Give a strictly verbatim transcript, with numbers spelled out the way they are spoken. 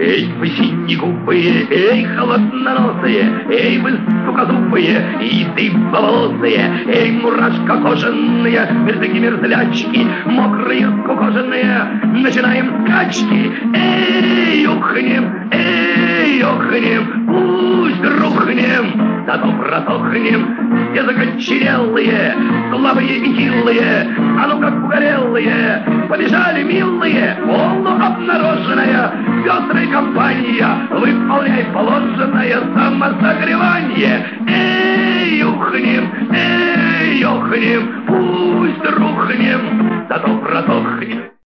Эй, вы синегубые, эй, холодноносые, эй, вы сукозубые и дыбоволосые, эй, мурашка кожаные, мерзляки-мерзлячки, мокрые скукоженные, начинаем скачки. Эй, ухнем, эй, охнем, пусть рухнем, зато протохнем, все закочерелые, слабые и хилые, а ну как угорелые, побежали милые, полуобнароженная, пестрая компания, выполняй положенное самосогревание. Эй, ухнем, эй, охнем, пусть рухнем, зато протохнем.